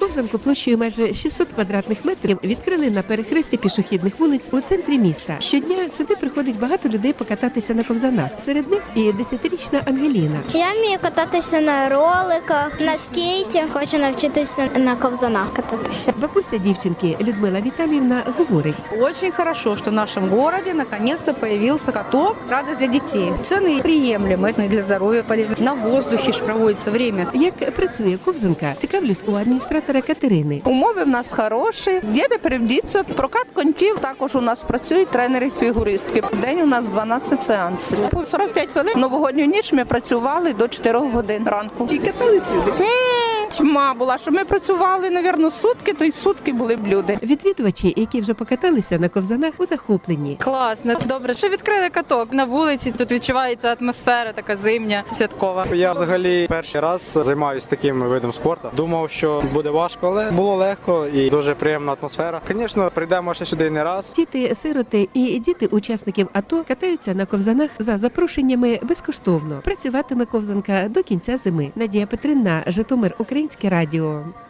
Ковзанку площею майже 600 квадратних метрів відкрили на перехресті пішохідних вулиць у центрі міста. Щодня сюди приходить багато людей покататися на ковзанах. Серед них і 10-річна Ангеліна. Я вмію кататися на роликах, на скейті. Хочу навчитися на ковзанах кататися. Бабуся дівчинки Людмила Віталіївна говорить. Очень хорошо, что в нашем городе наконец-то появился каток. Радость для детей. Цены приемлемые, это и для здоровья полезно. На воздухе ж проводится время. Як працює ковзанка, цікавлюсь у адміністратора Катерини. Умови в нас хороші, є де привдіться. Прокат коньків також у нас працюють тренери-фігуристки. В день у нас 12 сеансів. 45 хвилин новогодню ніч ми працювали до 4 годин ранку. І катались люди. Тьма була, що ми працювали, мабуть, сутки, то й сутки були б люди. Відвідувачі, які вже покаталися на ковзанах, у захопленні. Класно, добре, що відкрили каток на вулиці. Тут відчувається атмосфера така зимня, святкова. Я взагалі перший раз займаюся таким видом спорту. Думав, що буде важко, але було легко і дуже приємна атмосфера. Звісно, прийдемо ще сюди не раз. Діти, сироти і діти учасників АТО катаються на ковзанах за запрошеннями безкоштовно. Працюватиме ковзанка до кінця зими. Надія Петринна, Житомир, Українське радіо.